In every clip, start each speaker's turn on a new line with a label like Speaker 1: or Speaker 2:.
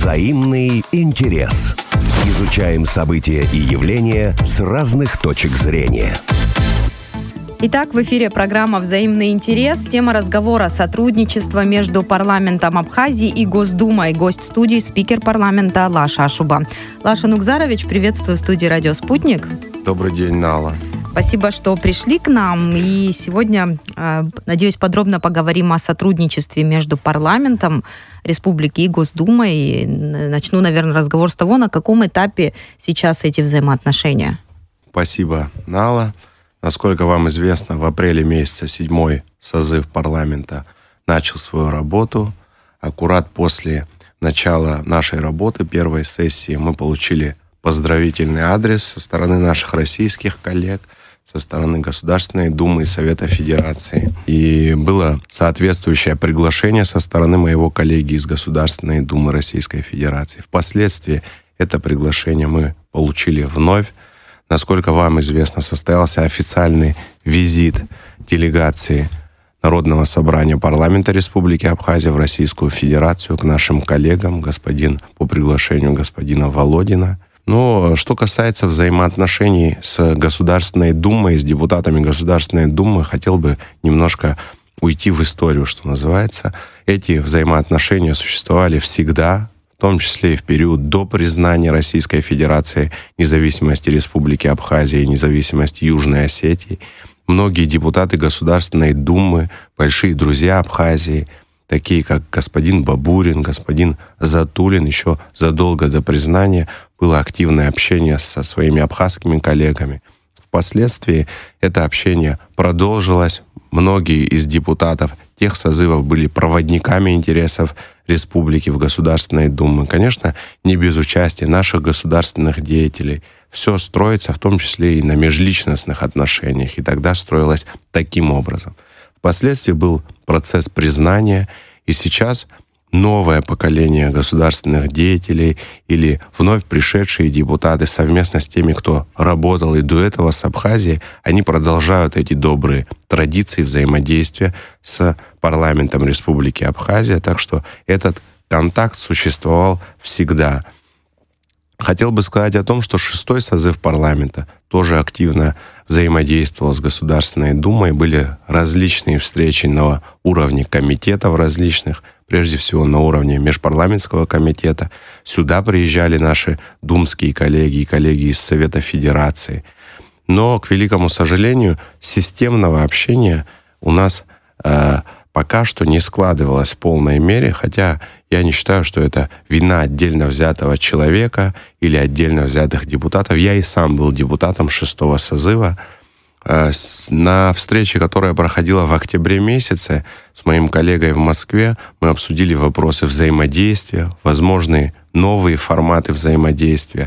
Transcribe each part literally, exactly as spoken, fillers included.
Speaker 1: Взаимный интерес. Изучаем события и явления с разных точек зрения.
Speaker 2: Итак, в эфире программа «Взаимный интерес». Тема разговора – сотрудничество между парламентом Абхазии и Госдумой. Гость студии – спикер парламента Лаша Ашуба. Лаша Нукзарович, приветствую в студии «Радио Спутник».
Speaker 3: Добрый день, Нала.
Speaker 2: Спасибо, что пришли к нам. И сегодня, надеюсь, подробно поговорим о сотрудничестве между парламентом Республики и Госдумой. И начну, наверное, разговор с того, на каком этапе сейчас эти взаимоотношения.
Speaker 3: Спасибо, Нала. Насколько вам известно, в апреле месяце седьмой созыв парламента начал свою работу. Аккурат после начала нашей работы, первой сессии, мы получили поздравительный адрес со стороны наших российских коллег, со стороны Государственной Думы и Совета Федерации. И было соответствующее приглашение со стороны моего коллеги из Государственной Думы Российской Федерации. Впоследствии это приглашение мы получили вновь. Насколько вам известно, состоялся официальный визит делегации Народного собрания парламента Республики Абхазия в Российскую Федерацию к нашим коллегам, господин, по приглашению господина Володина. Но что касается взаимоотношений с Государственной Думой, с депутатами Государственной Думы, хотел бы немножко уйти в историю, что называется. Эти взаимоотношения существовали всегда, в том числе и в период до признания Российской Федерации независимости Республики Абхазия и независимости Южной Осетии. Многие депутаты Государственной Думы, большие друзья Абхазии, такие как господин Бабурин, господин Затулин, еще задолго до признания было активное общение со своими абхазскими коллегами. Впоследствии это общение продолжилось. Многие из депутатов тех созывов были проводниками интересов республики в Государственной Думе. Конечно, не без участия наших государственных деятелей. Все строится в том числе и на межличностных отношениях. И тогда строилось таким образом. Впоследствии был процесс признания, и сейчас новое поколение государственных деятелей или вновь пришедшие депутаты совместно с теми, кто работал и до этого с Абхазией, они продолжают эти добрые традиции взаимодействия с парламентом Республики Абхазия, так что этот контакт существовал всегда. Хотел бы сказать о том, что шестой созыв парламента тоже активно взаимодействовал с Государственной Думой. Были различные встречи на уровне комитетов различных, прежде всего на уровне межпарламентского комитета. Сюда приезжали наши думские коллеги и коллеги из Совета Федерации. Но, к великому сожалению, системного общения у нас э, пока что не складывалось в полной мере, хотя я не считаю, что это вина отдельно взятого человека или отдельно взятых депутатов. Я и сам был депутатом шестого созыва. На встрече, которая проходила в октябре месяце с моим коллегой в Москве, мы обсудили вопросы взаимодействия, возможные новые форматы взаимодействия.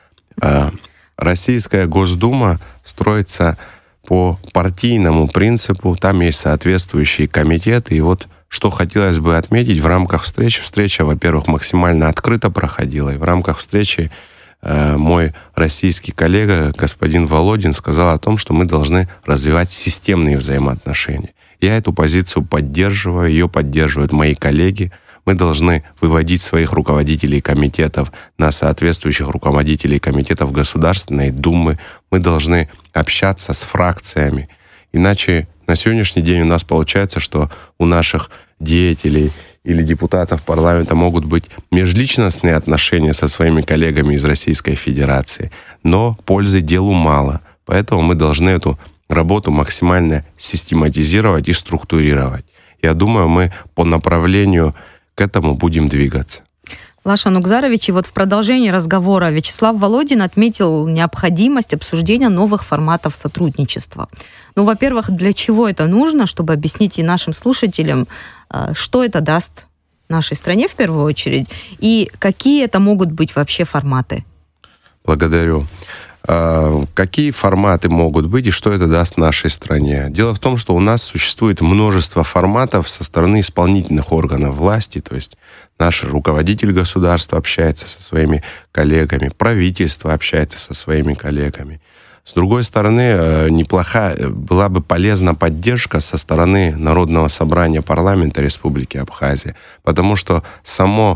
Speaker 3: Российская Госдума строится по партийному принципу, там есть соответствующие комитеты, и вот что хотелось бы отметить в рамках встречи. Встреча, во-первых, максимально открыто проходила, и в рамках встречи э, мой российский коллега, господин Володин, сказал о том, что мы должны развивать системные взаимоотношения. Я эту позицию поддерживаю, ее поддерживают мои коллеги. Мы должны выводить своих руководителей комитетов на соответствующих руководителей комитетов Государственной Думы. Мы должны общаться с фракциями. Иначе на сегодняшний день у нас получается, что у наших деятелей или депутатов парламента могут быть межличностные отношения со своими коллегами из Российской Федерации, но пользы делу мало. Поэтому мы должны эту работу максимально систематизировать и структурировать. Я думаю, мы по направлению к этому будем двигаться.
Speaker 2: Лаша Нукзарович, и вот в продолжении разговора Вячеслав Володин отметил необходимость обсуждения новых форматов сотрудничества. Ну, во-первых, для чего это нужно, чтобы объяснить и нашим слушателям, что это даст нашей стране в первую очередь, и какие это могут быть вообще форматы?
Speaker 3: Благодарю. Какие форматы могут быть и что это даст нашей стране? Дело в том, что у нас существует множество форматов со стороны исполнительных органов власти, то есть наш руководитель государства общается со своими коллегами, правительство общается со своими коллегами. С другой стороны, неплохая, была бы полезна поддержка со стороны Народного собрания парламента Республики Абхазия, потому что само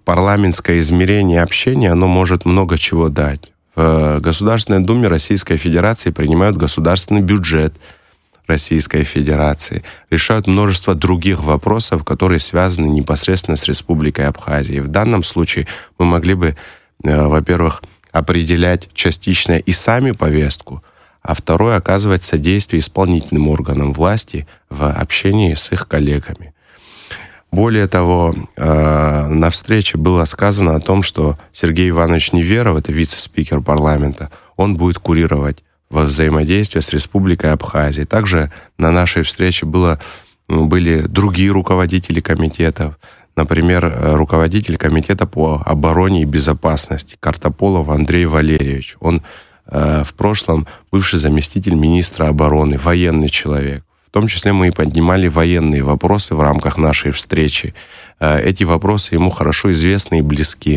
Speaker 3: парламентское измерение общения, оно может много чего дать. В Государственной Думе Российской Федерации принимают государственный бюджет Российской Федерации, решают множество других вопросов, которые связаны непосредственно с Республикой Абхазия. И в данном случае мы могли бы, во-первых, определять частично и сами повестку, а второе, оказывать содействие исполнительным органам власти в общении с их коллегами. Более того, на встрече было сказано о том, что Сергей Иванович Неверов, это вице-спикер парламента, он будет курировать во взаимодействии с Республикой Абхазия. Также на нашей встрече было, были другие руководители комитетов. Например, руководитель комитета по обороне и безопасности Картополов Андрей Валерьевич. Он э, в прошлом бывший заместитель министра обороны, военный человек. В том числе мы и поднимали военные вопросы в рамках нашей встречи. Э, эти вопросы ему хорошо известны и близки.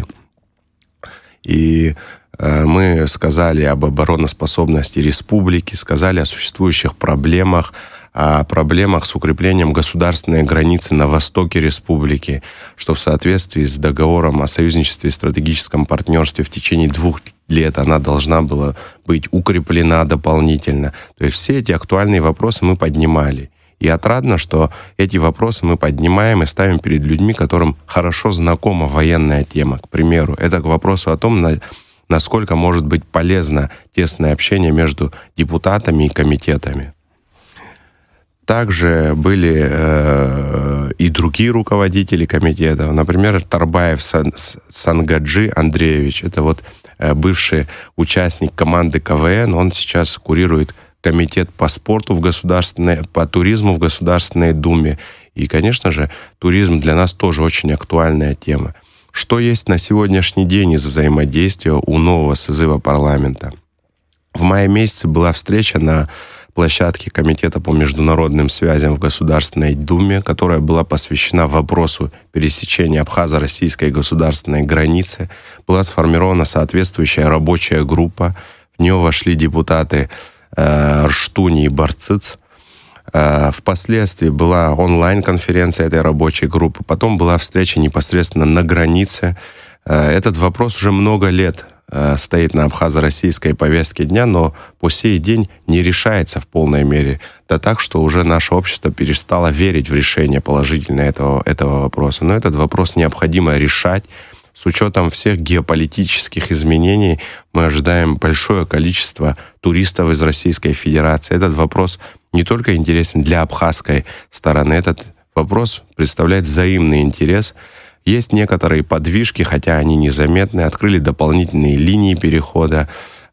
Speaker 3: И мы сказали об обороноспособности республики, сказали о существующих проблемах, о проблемах с укреплением государственной границы на востоке республики, что в соответствии с договором о союзничестве и стратегическом партнерстве в течение двух лет она должна была быть укреплена дополнительно. То есть все эти актуальные вопросы мы поднимали. И отрадно, что эти вопросы мы поднимаем и ставим перед людьми, которым хорошо знакома военная тема. К примеру, это к вопросу о том, насколько может быть полезно тесное общение между депутатами и комитетами. Также были э, и другие руководители комитетов. Например, Тарбаев Сан, Сангаджи Андреевич. Это вот э, бывший участник команды КВН. Он сейчас курирует комитет по спорту в государственной, по туризму в Государственной Думе. И, конечно же, туризм для нас тоже очень актуальная тема. Что есть на сегодняшний день из взаимодействия у нового созыва парламента? В мае месяце была встреча на площадке Комитета по международным связям в Государственной Думе, которая была посвящена вопросу пересечения абхазо-российской государственной границы. Была сформирована соответствующая рабочая группа. В нее вошли депутаты э, Рштуни и Барциц. Впоследствии была онлайн-конференция этой рабочей группы, потом была встреча непосредственно на границе. Этот вопрос уже много лет стоит на абхазо-российской повестке дня, но по сей день не решается в полной мере. Да так, что уже наше общество перестало верить в решение положительное этого, этого вопроса. Но этот вопрос необходимо решать. С учетом всех геополитических изменений мы ожидаем большое количество туристов из Российской Федерации. Этот вопрос не только интересен для абхазской стороны, этот вопрос представляет взаимный интерес. Есть некоторые подвижки, хотя они незаметны, открыли дополнительные линии перехода,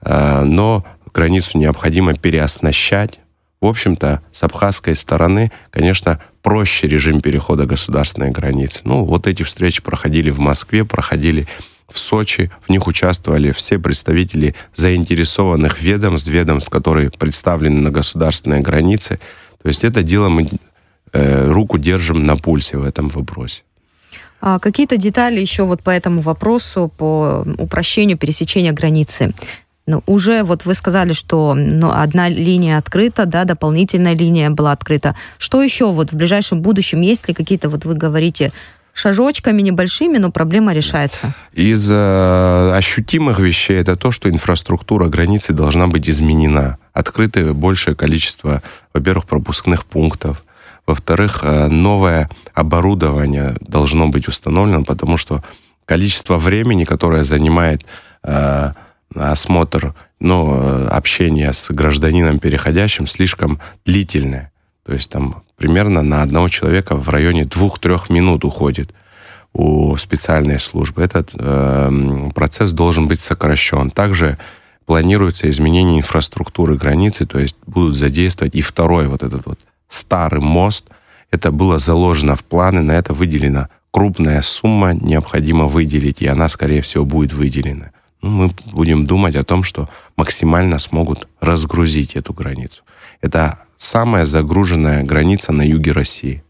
Speaker 3: но границу необходимо переоснащать. В общем-то, с абхазской стороны, конечно, проще режим перехода государственной границы. Ну, вот эти встречи проходили в Москве, проходили в Сочи. В них участвовали все представители заинтересованных ведомств, ведомств, которые представлены на государственной границе. То есть это дело мы э, руку держим на пульсе в этом вопросе.
Speaker 2: А какие-то детали еще вот по этому вопросу, по упрощению пересечения границы? Ну, уже вот вы сказали, что ну, одна линия открыта, да, дополнительная линия была открыта. Что еще вот в ближайшем будущем? Есть ли какие-то, вот вы говорите, шажочками небольшими, но проблема решается?
Speaker 3: Из э, ощутимых вещей это то, что инфраструктура границы должна быть изменена. Открыто большее количество, во-первых, пропускных пунктов. Во-вторых, э, новое оборудование должно быть установлено, потому что количество времени, которое занимает э, осмотр, ну, общение с гражданином переходящим слишком длительное. То есть там примерно на одного человека в районе двух-трех минут уходит у специальной службы. Этот э, процесс должен быть сокращен. Также планируется изменение инфраструктуры границы, то есть будут задействовать и второй вот этот вот старый мост. Это было заложено в планы, на это выделена крупная сумма, необходимо выделить, и она, скорее всего, будет выделена. Ну, мы будем думать о том, что максимально смогут разгрузить эту границу. Это самая загруженная граница на юге России.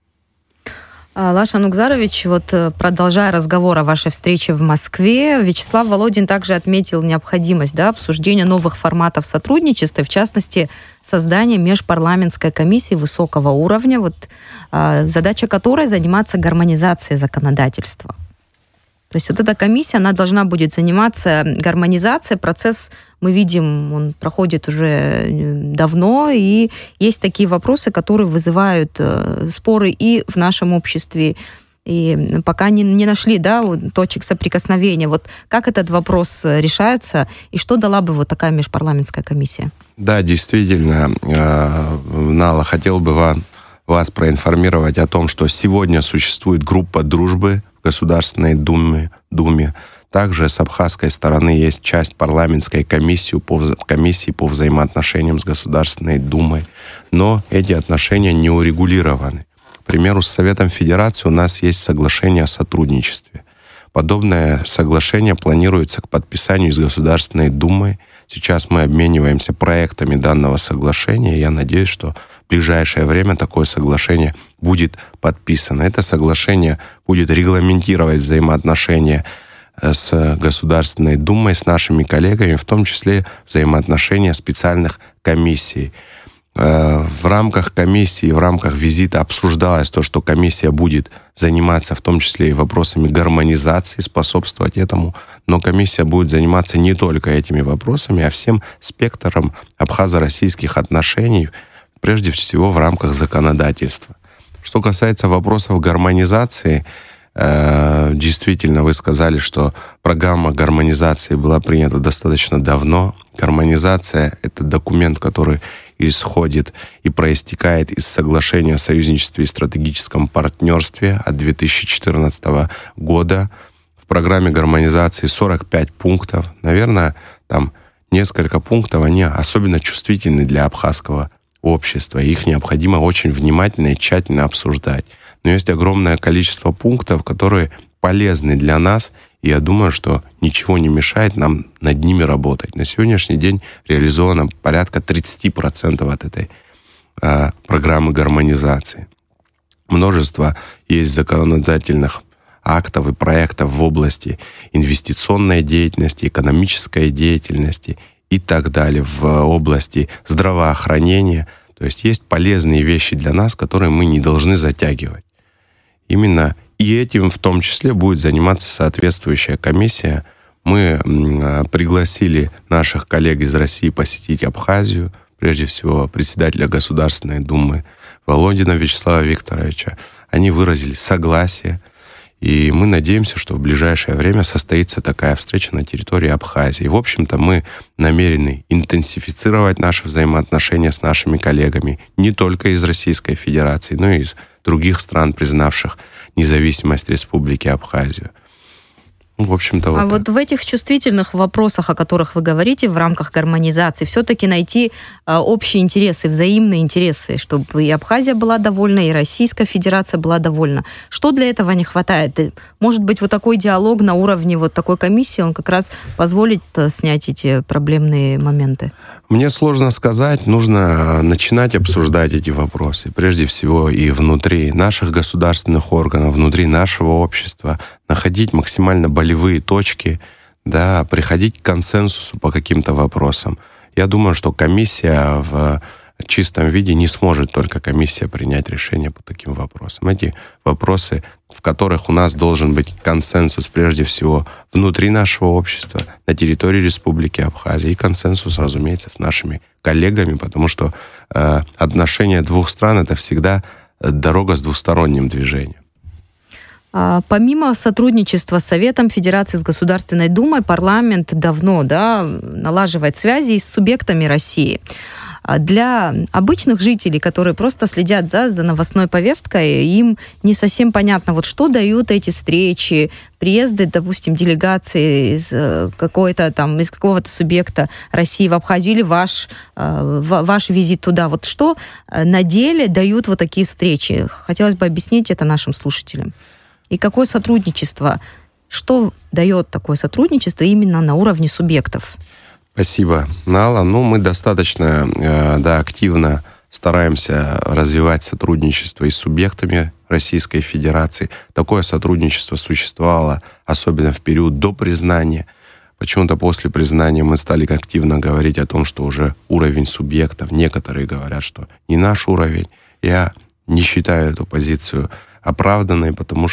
Speaker 2: Лаша Нугзарович, вот продолжая разговор о вашей встрече в Москве, Вячеслав Володин также отметил необходимость, да, обсуждения новых форматов сотрудничества, в частности, создания межпарламентской комиссии высокого уровня, вот, задача которой заниматься гармонизацией законодательства. То есть вот эта комиссия, она должна будет заниматься гармонизацией. Процесс, мы видим, он проходит уже давно, и есть такие вопросы, которые вызывают споры и в нашем обществе, и пока не, не нашли, да, вот, точек соприкосновения. Вот как этот вопрос решается, и что дала бы вот такая межпарламентская комиссия?
Speaker 3: Да, действительно, Нала, хотел бы вам, вас проинформировать о том, что сегодня существует группа дружбы в Государственной Думе. Думе. Также с абхазской стороны есть часть парламентской комиссии по, комиссии по взаимоотношениям с Государственной Думой, но эти отношения не урегулированы. К примеру, с Советом Федерации у нас есть соглашение о сотрудничестве. Подобное соглашение планируется к подписанию с Государственной Думой. Сейчас мы обмениваемся проектами данного соглашения, и я надеюсь, что в ближайшее время такое соглашение будет подписано. Это соглашение будет регламентировать взаимоотношения с Государственной Думой, с нашими коллегами, в том числе взаимоотношения специальных комиссий. В рамках комиссии, в рамках визита обсуждалось то, что комиссия будет заниматься в том числе и вопросами гармонизации, способствовать этому, но комиссия будет заниматься не только этими вопросами, а всем спектром абхазо-российских отношений, прежде всего в рамках законодательства. Что касается вопросов гармонизации, действительно, вы сказали, что программа гармонизации была принята достаточно давно. Гармонизация — это документ, который исходит и проистекает из соглашения о союзничестве и стратегическом партнерстве от две тысячи четырнадцатого года. В программе гармонизации сорок пять пунктов. Наверное, там несколько пунктов, они особенно чувствительны для абхазского общества. Их необходимо очень внимательно и тщательно обсуждать. Но есть огромное количество пунктов, которые полезны для нас, и я думаю, что ничего не мешает нам над ними работать. На сегодняшний день реализовано порядка тридцать процентов от этой э, программы гармонизации. Множество есть законодательных актов и проектов в области инвестиционной деятельности, экономической деятельности и так далее, в области здравоохранения. То есть есть полезные вещи для нас, которые мы не должны затягивать. Именно и этим в том числе будет заниматься соответствующая комиссия. Мы пригласили наших коллег из России посетить Абхазию, прежде всего председателя Государственной Думы Володина Вячеслава Викторовича. Они выразили согласие, и мы надеемся, что в ближайшее время состоится такая встреча на территории Абхазии. В общем-то, мы намерены интенсифицировать наши взаимоотношения с нашими коллегами не только из Российской Федерации, но и из других стран, признавших независимость Республики Абхазию. В общем-то, вот
Speaker 2: а
Speaker 3: так.
Speaker 2: вот в этих чувствительных вопросах, о которых вы говорите, в рамках гармонизации, все-таки найти а, общие интересы, взаимные интересы, чтобы и Абхазия была довольна, и Российская Федерация была довольна. Что для этого не хватает? Может быть, вот такой диалог на уровне вот такой комиссии, он как раз позволит снять эти проблемные моменты?
Speaker 3: Мне сложно сказать, нужно начинать обсуждать эти вопросы, прежде всего и внутри наших государственных органов, внутри нашего общества, находить максимально болевые точки, да, приходить к консенсусу по каким-то вопросам. Я думаю, что комиссия в чистом виде не сможет только комиссия принять решение по таким вопросам. Эти вопросы, в которых у нас должен быть консенсус прежде всего внутри нашего общества, на территории Республики Абхазия, и консенсус, разумеется, с нашими коллегами, потому что э, отношения двух стран — это всегда дорога с двусторонним движением.
Speaker 2: Помимо сотрудничества с Советом Федерации, с Государственной Думой, парламент давно, да, налаживает связи с субъектами России. Для обычных жителей, которые просто следят за, за новостной повесткой, им не совсем понятно, вот что дают эти встречи, приезды, допустим, делегации из какой-то там, из какого-то субъекта России в Абхазию или ваш, ваш визит туда. Вот что на деле дают вот такие встречи? Хотелось бы объяснить это нашим слушателям. И какое сотрудничество, что дает такое сотрудничество именно на уровне субъектов?
Speaker 3: Спасибо, Нала. Ну, мы достаточно да, активно стараемся развивать сотрудничество и с субъектами Российской Федерации. Такое сотрудничество существовало, особенно в период до признания. Почему-то после признания мы стали активно говорить о том, что уже уровень субъектов, некоторые говорят, что не наш уровень. Я не считаю эту позицию оправданной, потому что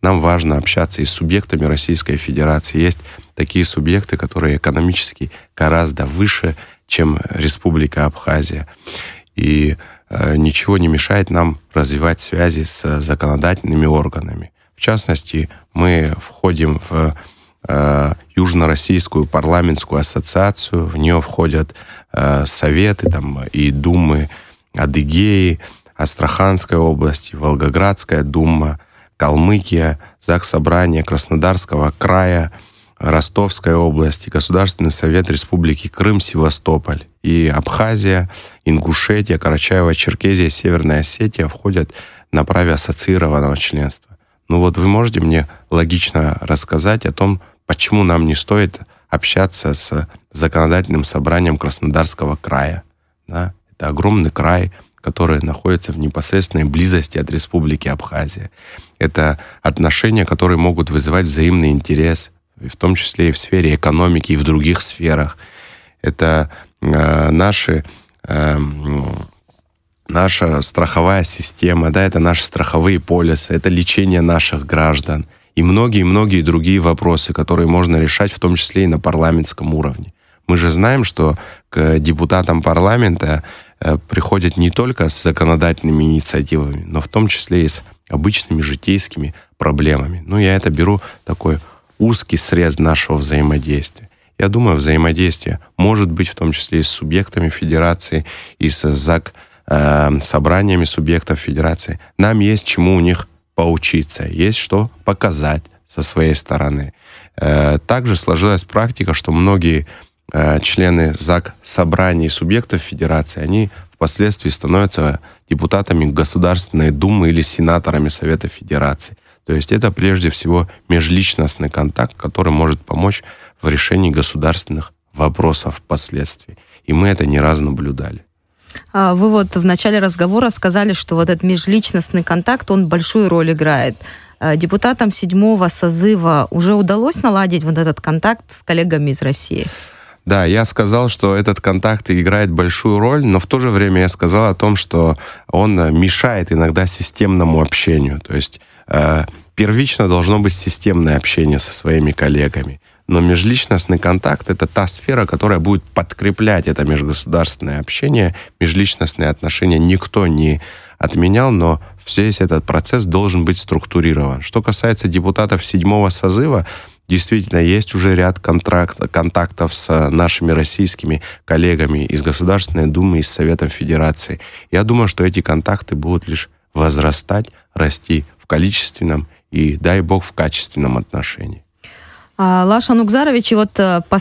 Speaker 3: нам важно общаться и с субъектами Российской Федерации. Есть такие субъекты, которые экономически гораздо выше, чем Республика Абхазия. И э, ничего не мешает нам развивать связи с законодательными органами. В частности, мы входим в э, Южно-Российскую парламентскую ассоциацию, в нее входят э, советы там, и думы Адыгеи, Астраханской области, Волгоградская дума, Калмыкия, Заксобрание Краснодарского края, Ростовской области, Государственный совет Республики Крым, Севастополь. И Абхазия, Ингушетия, Карачаево-Черкесия, Северная Осетия входят на праве ассоциированного членства. Ну вот вы можете мне логично рассказать о том, почему нам не стоит общаться с законодательным собранием Краснодарского края? Да? Это огромный край, который находится в непосредственной близости от Республики Абхазия. Это отношения, которые могут вызывать взаимный интерес, в том числе и в сфере экономики, и в других сферах. Это э, наши, э, наша страховая система, да, это наши страховые полисы, это лечение наших граждан и многие-многие другие вопросы, которые можно решать, в том числе и на парламентском уровне. Мы же знаем, что к депутатам парламента э, приходят не только с законодательными инициативами, но в том числе и с обычными житейскими проблемами. Ну, я это беру такой узкий срез нашего взаимодействия. Я думаю, взаимодействие может быть в том числе и с субъектами федерации, и с ЗАГ, э, собраниями субъектов федерации. Нам есть чему у них поучиться, есть что показать со своей стороны. Э, также сложилась практика, что многие э, члены ЗАГ собраний субъектов федерации, они впоследствии становятся депутатами Государственной Думы или сенаторами Совета Федерации. То есть это прежде всего межличностный контакт, который может помочь в решении государственных вопросов впоследствии. И мы это не раз наблюдали.
Speaker 2: Вы вот в начале разговора сказали, что вот этот межличностный контакт, он большую роль играет. Депутатам седьмого созыва уже удалось наладить вот этот контакт с коллегами из России?
Speaker 3: Да, я сказал, что этот контакт играет большую роль, но в то же время я сказал о том, что он мешает иногда системному общению. То есть э, первично должно быть системное общение со своими коллегами. Но межличностный контакт — это та сфера, которая будет подкреплять это межгосударственное общение, межличностные отношения никто не отменял, но весь этот процесс должен быть структурирован. Что касается депутатов седьмого созыва, действительно, есть уже ряд контракт, контактов с нашими российскими коллегами из Государственной Думы, из Совета Федерации. Я думаю, что эти контакты будут лишь возрастать, расти в количественном и, дай бог, в качественном отношении.
Speaker 2: Лаша Нукзарович, и вот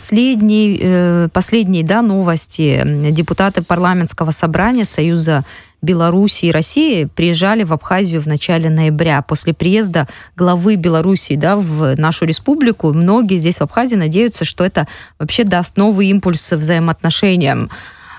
Speaker 2: последние, последние да, новости. Депутаты парламентского собрания Союза Беларуси и России приезжали в Абхазию в начале ноября. После приезда главы Белоруссии да, в нашу республику, многие здесь в Абхазии надеются, что это вообще даст новый импульс взаимоотношениям.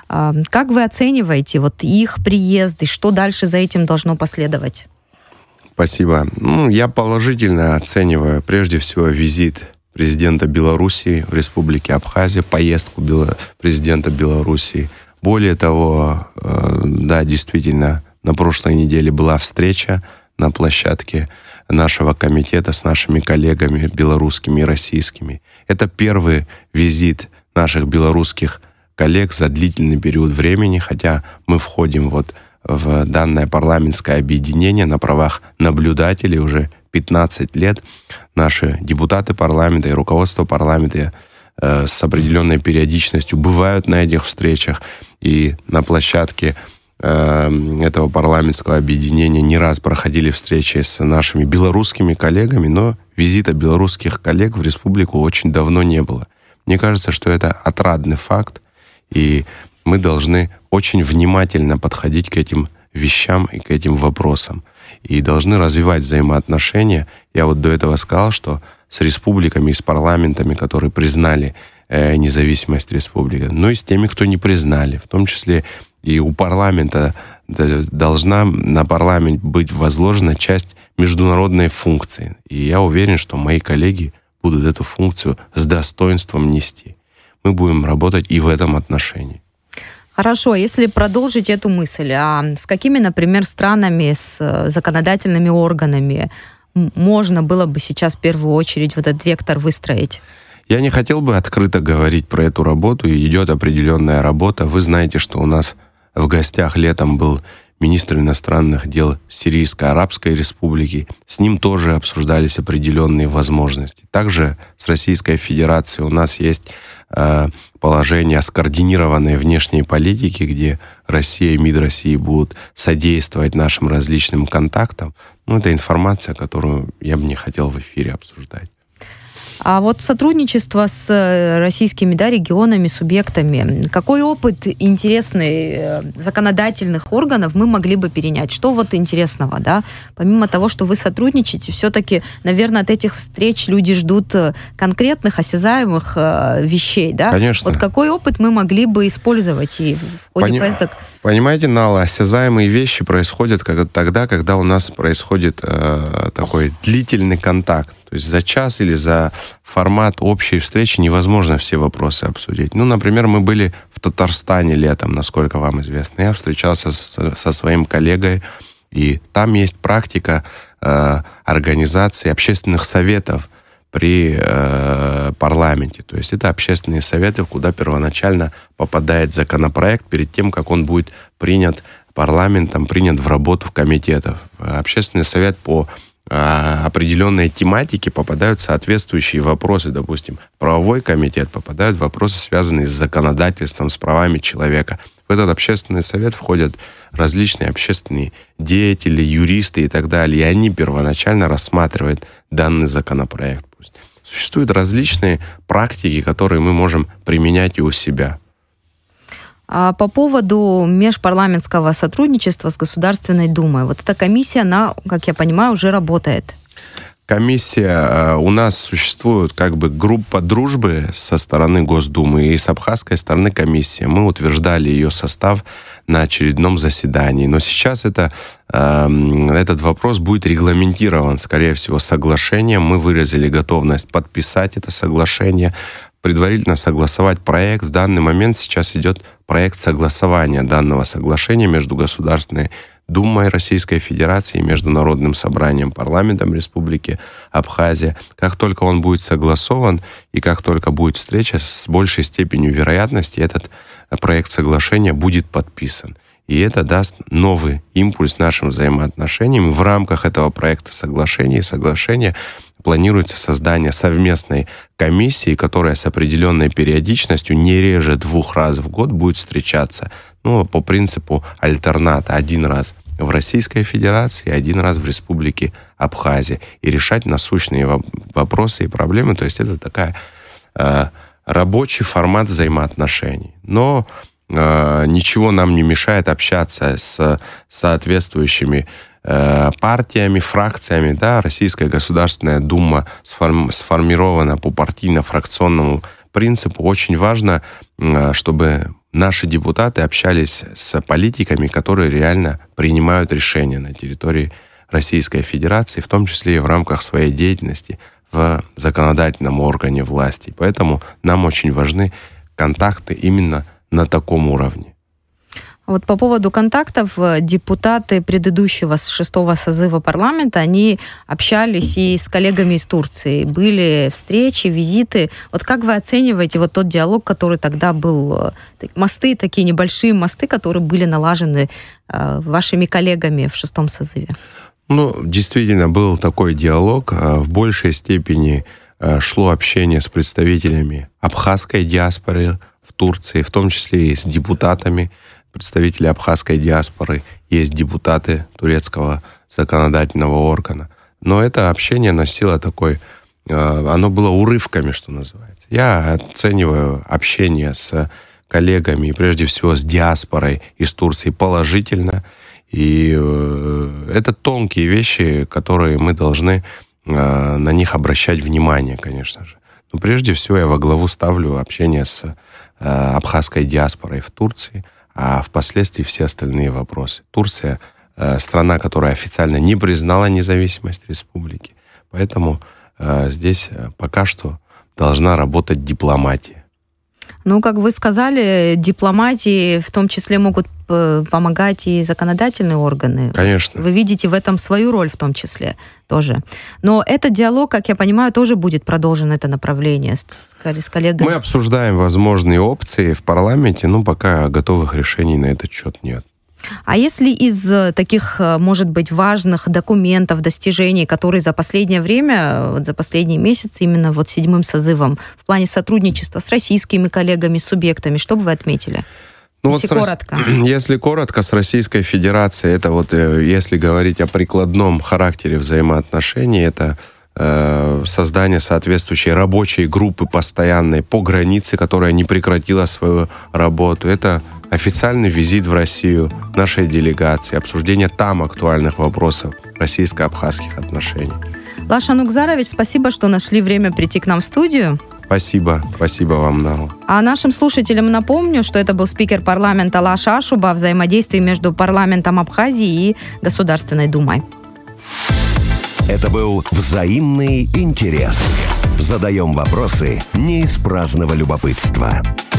Speaker 2: Как вы оцениваете вот их приезд и что дальше за этим должно последовать?
Speaker 3: Спасибо. Ну, я положительно оцениваю прежде всего визит президента Белоруссии в Республике Абхазия, поездку президента Белоруссии. Более того, да, действительно, на прошлой неделе была встреча на площадке нашего комитета с нашими коллегами белорусскими и российскими. Это первый визит наших белорусских коллег за длительный период времени, хотя мы входим вот в данное парламентское объединение на правах наблюдателей уже пятнадцать лет. Наши депутаты парламента и руководство парламента э, с определенной периодичностью бывают на этих встречах. И на площадке э, этого парламентского объединения не раз проходили встречи с нашими белорусскими коллегами, но визита белорусских коллег в республику очень давно не было. Мне кажется, что это отрадный факт, и мы должны очень внимательно подходить к этим вещам и к этим вопросам. И должны развивать взаимоотношения. Я вот до этого сказал, что с республиками и с парламентами, которые признали э, независимость республики, но и с теми, кто не признали. В том числе и у парламента должна на парламент быть возложена часть международной функции. И я уверен, что мои коллеги будут эту функцию с достоинством нести. Мы будем работать и в этом отношении.
Speaker 2: Хорошо, если продолжить эту мысль, а с какими, например, странами, с законодательными органами можно было бы сейчас в первую очередь вот этот вектор выстроить?
Speaker 3: Я не хотел бы открыто говорить про эту работу, и идет определенная работа. Вы знаете, что у нас в гостях летом был министр иностранных дел Сирийско-Арабской Республики. С ним тоже обсуждались определенные возможности. Также с Российской Федерацией у нас есть э, положение о скоординированной внешней политике, где Россия и МИД России будут содействовать нашим различным контактам. Ну, это информация, которую я бы не хотел в эфире обсуждать.
Speaker 2: А вот сотрудничество с российскими, да, регионами, субъектами, какой опыт интересный законодательных органов мы могли бы перенять? Что вот интересного, да? Помимо того, что вы сотрудничаете, все-таки, наверное, от этих встреч люди ждут конкретных, осязаемых вещей, да?
Speaker 3: Конечно.
Speaker 2: Вот какой опыт мы могли бы использовать и в ходе
Speaker 3: Пони...
Speaker 2: поездок?
Speaker 3: Понимаете, Нала, осязаемые вещи происходят как тогда, когда у нас происходит э, такой длительный контакт. То есть за час или за формат общей встречи невозможно все вопросы обсудить. Ну, например, мы были в Татарстане летом, насколько вам известно. Я встречался с, со своим коллегой, и там есть практика э, организации общественных советов при э, парламенте. То есть это общественные советы, куда первоначально попадает законопроект перед тем, как он будет принят парламентом, принят в работу в комитетах. Общественный совет по определенные тематики попадают соответствующие вопросы. Допустим, правовой комитет попадают вопросы, связанные с законодательством, с правами человека. В этот общественный совет входят различные общественные деятели, юристы и так далее. И они первоначально рассматривают данный законопроект. Существуют различные практики, которые мы можем применять и у себя.
Speaker 2: А по поводу межпарламентского сотрудничества с Государственной Думой. Вот эта комиссия, она, как я понимаю, уже работает.
Speaker 3: Комиссия, у нас существует как бы группа дружбы со стороны Госдумы и с абхазской стороны комиссия. Мы утверждали ее состав на очередном заседании. Но сейчас это, этот вопрос будет регламентирован, скорее всего, соглашением. Мы выразили готовность подписать это соглашение, предварительно согласовать проект. В данный момент сейчас идет проект согласования данного соглашения между Государственной Думой Российской Федерации и Международным собранием парламентом Республики Абхазия. Как только он будет согласован и как только будет встреча, с большей степенью вероятности этот проект соглашения будет подписан. И это даст новый импульс нашим взаимоотношениям. В рамках этого проекта соглашения и соглашения планируется создание совместной комиссии, которая с определенной периодичностью не реже двух раз в год будет встречаться. Ну, по принципу альтерната. Один раз в Российской Федерации, один раз в Республике Абхазия. И решать насущные вопросы и проблемы. То есть это такая э, рабочий формат взаимоотношений. Но э, ничего нам не мешает общаться с соответствующими партиями, фракциями, да, Российская Государственная Дума сформ, сформирована по партийно-фракционному принципу. Очень важно, чтобы наши депутаты общались с политиками, которые реально принимают решения на территории Российской Федерации, в том числе и в рамках своей деятельности в законодательном органе власти. Поэтому нам очень важны контакты именно на таком уровне.
Speaker 2: Вот по поводу контактов, депутаты предыдущего шестого созыва парламента, они общались и с коллегами из Турции. Были встречи, визиты. Вот как вы оцениваете вот тот диалог, который тогда был? Мосты, такие небольшие мосты, которые были налажены вашими коллегами в шестом созыве?
Speaker 3: Ну, действительно, был такой диалог. В большей степени шло общение с представителями абхазской диаспоры в Турции, в том числе и с депутатами. Представители абхазской диаспоры, есть депутаты турецкого законодательного органа. Но это общение носило такой... Оно было урывками, что называется. Я оцениваю общение с коллегами, и прежде всего с диаспорой из Турции, положительно. И это тонкие вещи, которые мы должны на них обращать внимание, конечно же. Но прежде всего я во главу ставлю общение с абхазской диаспорой в Турции, а впоследствии все остальные вопросы. Турция э, — страна, которая официально не признала независимость республики. Поэтому э, здесь пока что должна работать дипломатия.
Speaker 2: Ну, как вы сказали, дипломатии в том числе могут помогать и законодательные органы.
Speaker 3: Конечно.
Speaker 2: Вы видите в этом свою роль в том числе тоже. Но этот диалог, как я понимаю, тоже будет продолжен, это направление с, с коллегами.
Speaker 3: Мы обсуждаем возможные опции в парламенте, но пока готовых решений на этот счет нет.
Speaker 2: А если из таких, может быть, важных документов, достижений, которые за последнее время, вот за последние месяцы, именно вот седьмым созывом, в плане сотрудничества с российскими коллегами, субъектами, что бы вы отметили?
Speaker 3: Ну,
Speaker 2: если
Speaker 3: вот
Speaker 2: коротко.
Speaker 3: Рос... Если коротко, с Российской Федерацией, это вот, если говорить о прикладном характере взаимоотношений, это э, создание соответствующей рабочей группы постоянной по границе, которая не прекратила свою работу. Это официальный визит в Россию нашей делегации, обсуждение там актуальных вопросов российско-абхазских отношений.
Speaker 2: Лаша Нукзарович, спасибо, что нашли время прийти к нам в студию.
Speaker 3: Спасибо, спасибо вам, Нала.
Speaker 2: А нашим слушателям напомню, что это был спикер парламента Лаша Ашуба о взаимодействии между парламентом Абхазии и Государственной Думой.
Speaker 1: Это был «Взаимный интерес». Задаем вопросы не из праздного любопытства.